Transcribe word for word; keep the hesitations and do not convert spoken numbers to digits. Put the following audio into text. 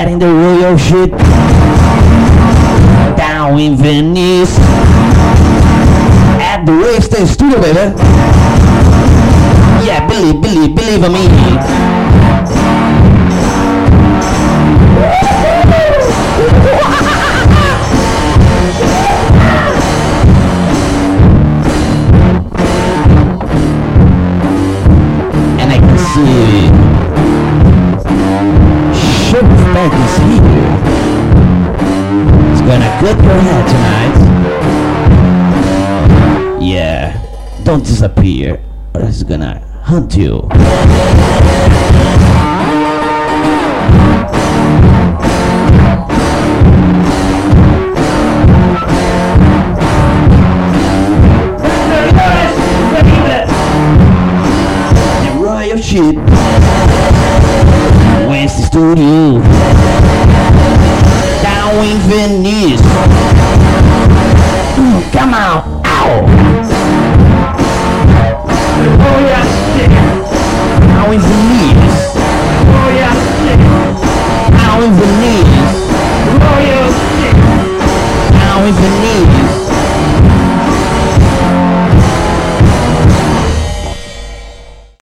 in the royal ship down in Venice at the Wasted Studio, baby. Yeah, believe, believe, believe in me. And I can see Sugar is here. It's gonna cook your head tonight. Yeah, don't disappear or it's gonna hunt you. The royal ship, Wasted Studio, down in Venice.